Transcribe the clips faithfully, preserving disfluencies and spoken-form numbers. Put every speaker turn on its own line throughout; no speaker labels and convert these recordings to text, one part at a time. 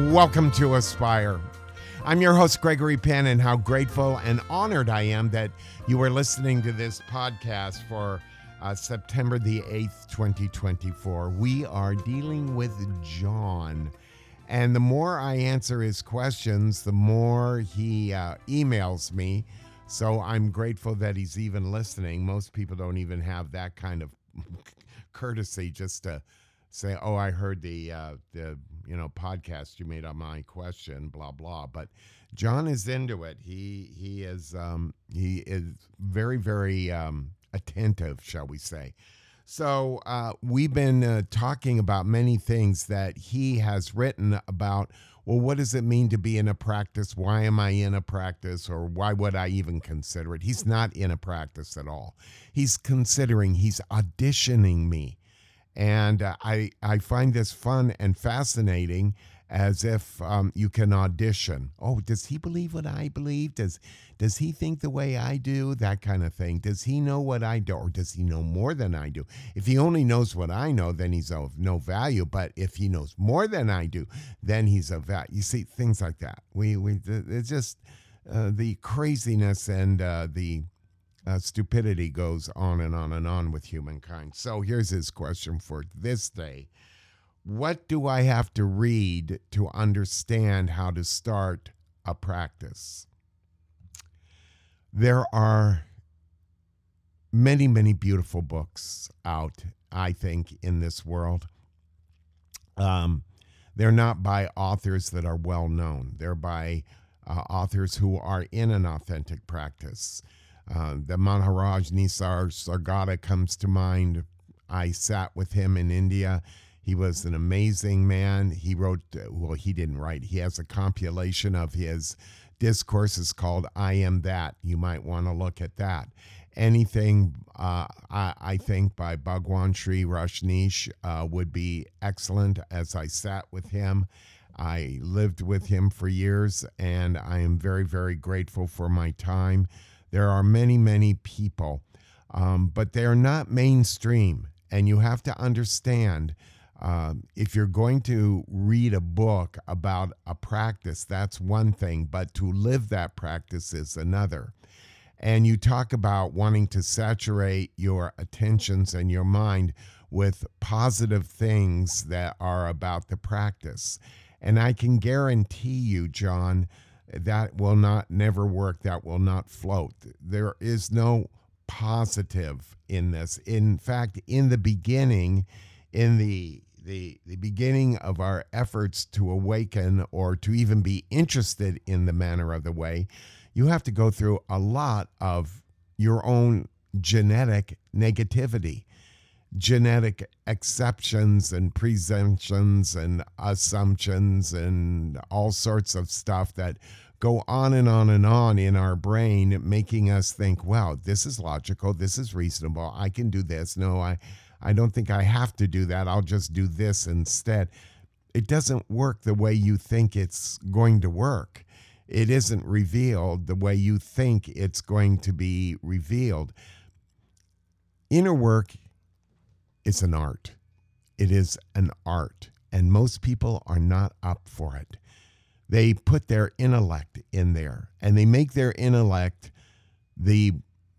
Welcome to Aspire. I'm your host, Gregory Penn, and how grateful and honored I am that you are listening to this podcast for uh, September the eighth, twenty twenty-four. We are dealing with John, and the more I answer his questions, the more he uh, emails me, so I'm grateful that he's even listening. Most people don't even have that kind of courtesy just to say, oh, I heard the, uh, the you know, podcast you made on my question, blah, blah. But John is into it. He he is um, he is very, very um, attentive, shall we say. So uh, we've been uh, talking about many things that he has written about. Well, what does it mean to be in a practice? Why am I in a practice? Or why would I even consider it? He's not in a practice at all. He's considering, he's auditioning me. And uh, I, I find this fun and fascinating, as if um, you can audition. Oh, does he believe what I believe? Does does he think the way I do? That kind of thing. Does he know what I do? Or does he know more than I do? If he only knows what I know, then he's of no value. But if he knows more than I do, then he's of value. You see, things like that. We, we It's just uh, the craziness and uh, the... Uh, stupidity goes on and on and on with humankind. So here's his question for this day. What do I have to read to understand how to start a practice? There are many, many beautiful books out, I think, in this world. Um, they're not by authors that are well known. They're by uh, authors who are in an authentic practice. Uh, the Maharaj Nisar Sargada comes to mind. I sat with him in India. He was an amazing man. He wrote, well, he didn't write. He has a compilation of his discourses called I Am That. You might want to look at that. Anything, uh, I, I think, by Bhagwan Sri Rajneesh uh, would be excellent. As I sat with him, I lived with him for years, and I am very, very grateful for my time. There are many, many people, um, but they are not mainstream. And you have to understand, um, if you're going to read a book about a practice, that's one thing, but to live that practice is another. And you talk about wanting to saturate your attentions and your mind with positive things that are about the practice. And I can guarantee you, John, that will not never work. That will not float. There is no positive in this. In fact, in the beginning, in the the the beginning of our efforts to awaken or to even be interested in the manner of the way, you have to go through a lot of your own genetic negativity, genetic exceptions and presumptions and assumptions and all sorts of stuff that go on and on and on in our brain, making us think, wow, this is logical, this is reasonable, I can do this. No, I, I don't think I have to do that. I'll just do this instead. It doesn't work the way you think it's going to work. It isn't revealed the way you think it's going to be revealed. Inner work is an art. It is an art, and most people are not up for it. They put their intellect in there, and they make their intellect the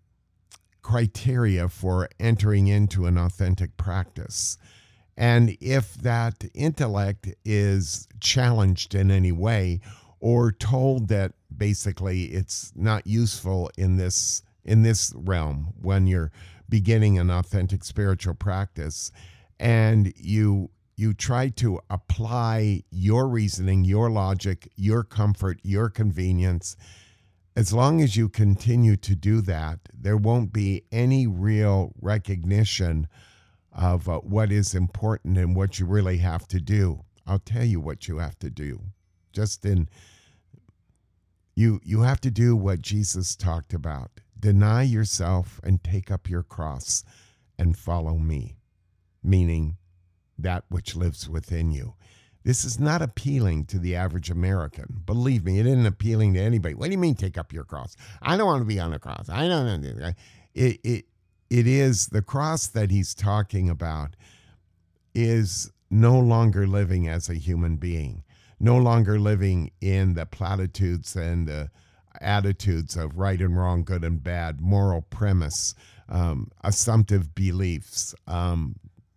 criteria for entering into an authentic practice. And if that intellect is challenged in any way, or told that basically it's not useful in this in this realm when you're beginning an authentic spiritual practice, and you you try to apply your reasoning, your logic, your comfort, your convenience, as long as you continue to do that, there won't be any real recognition of uh, what is important and what you really have to do. I'll tell you what you have to do. Just in, you you have to do what Jesus talked about. Deny yourself and take up your cross and follow me, meaning that which lives within you. This is not appealing to the average American. Believe me, it isn't appealing to anybody. What do you mean take up your cross? I don't want to be on the cross. I don't know. It, it, it is the cross that he's talking about is no longer living as a human being. no longer living in the platitudes and the attitudes of right and wrong, good and bad, moral premise, um, assumptive beliefs, um,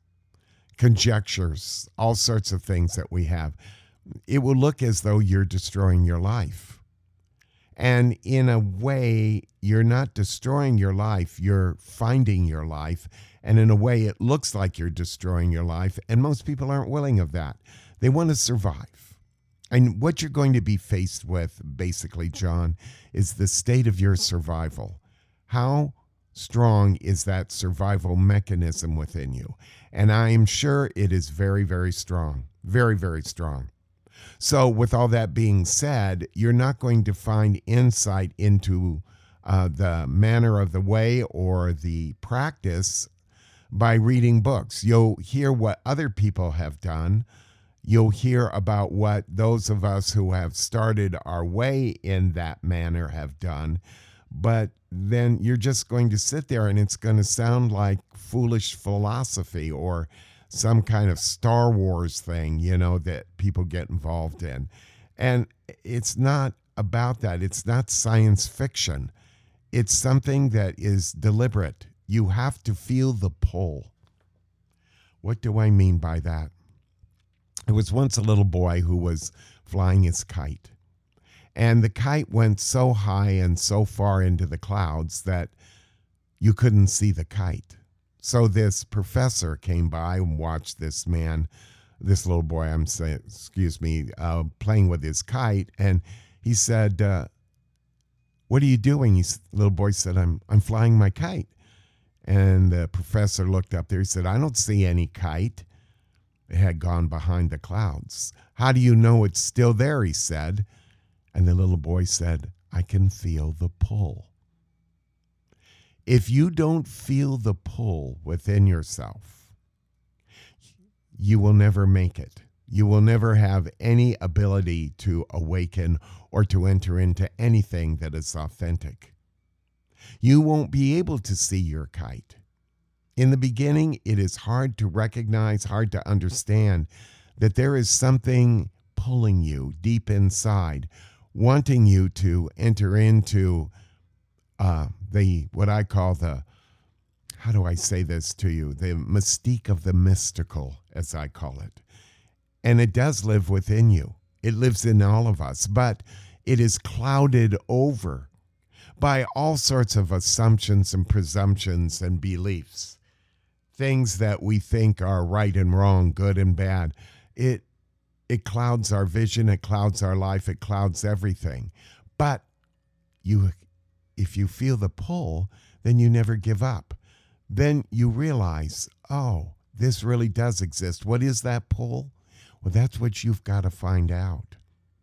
conjectures, all sorts of things that we have. It will look as though you're destroying your life. And in a way, you're not destroying your life, you're finding your life. And in a way, it looks like you're destroying your life. And most people aren't willing of that. They want to survive. And what you're going to be faced with, basically, John, is the state of your survival. How strong is that survival mechanism within you? And I am sure it is very, very strong. Very, very strong. So with all that being said, you're not going to find insight into uh, the manner of the way or the practice by reading books. You'll hear what other people have done. You'll hear about what those of us who have started our way in that manner have done. But then you're just going to sit there and it's going to sound like foolish philosophy or some kind of Star Wars thing, you know, that people get involved in. And it's not about that. It's not science fiction. It's something that is deliberate. You have to feel the pull. What do I mean by that? There was once a little boy who was flying his kite. And the kite went so high and so far into the clouds that you couldn't see the kite. So this professor came by and watched this man, this little boy, I'm saying, excuse me, uh, playing with his kite. And he said, uh, what are you doing? He, the little boy said, I'm, I'm flying my kite. And the professor looked up there. He said, I don't see any kite. It had gone behind the clouds. How do you know it's still there? He said. And the little boy said, I can feel the pull. If you don't feel the pull within yourself, you will never make it. You will never have any ability to awaken or to enter into anything that is authentic. You won't be able to see your kite. In the beginning, it is hard to recognize, hard to understand that there is something pulling you deep inside, wanting you to enter into uh, the, what I call the, how do I say this to you? The mystique of the mystical, as I call it. And it does live within you. It lives in all of us, but it is clouded over by all sorts of assumptions and presumptions and beliefs. Things that we think are right and wrong, good and bad. It it clouds our vision, it clouds our life, it clouds everything. But you if you feel the pull, then you never give up. Then you realize, oh, this really does exist. What is that pull? Well, that's what you've got to find out.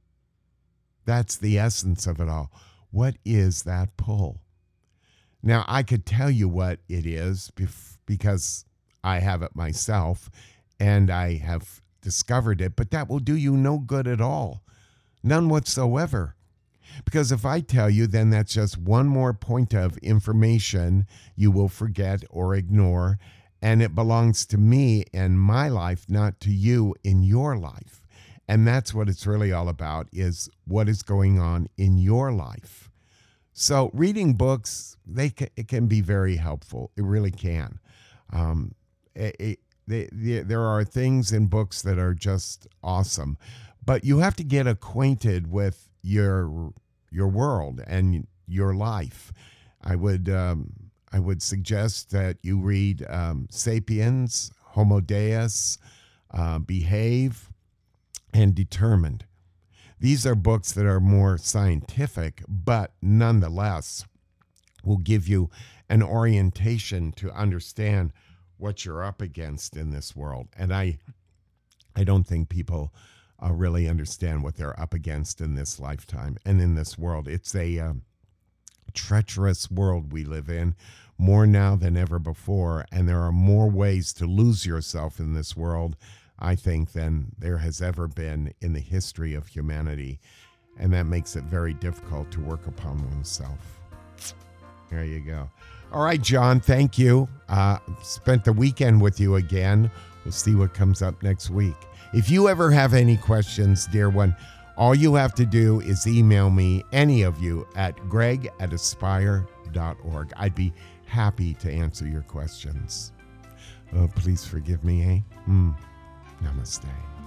That's the essence of it all. What is that pull? Now, I could tell you what it is because I have it myself and I have discovered it, but that will do you no good at all. None whatsoever. Because if I tell you, then that's just one more point of information you will forget or ignore, and it belongs to me and my life, not to you in your life. And that's what it's really all about, is what is going on in your life. So reading books, they can, it can be very helpful. It really can. Um, it, it, they, they, there are things in books that are just awesome. But you have to get acquainted with your your world and your life. I would um, I would suggest that you read um, *Sapiens*, *Homo Deus*, uh, *Behave*, and *Determined*. These are books that are more scientific, but nonetheless will give you an orientation to understand what you're up against in this world. And I, I don't think people uh, really understand what they're up against in this lifetime and in this world. It's a um, treacherous world we live in, more now than ever before, and there are more ways to lose yourself in this world, I think, than there has ever been in the history of humanity. And that makes it very difficult to work upon oneself. There you go. All right, John, thank you. Uh, spent the weekend with you again. We'll see what comes up next week. If you ever have any questions, dear one, all you have to do is email me, any of you, at greg at aspire dot org. I'd be happy to answer your questions. Oh, please forgive me, eh? Mm. Namaste.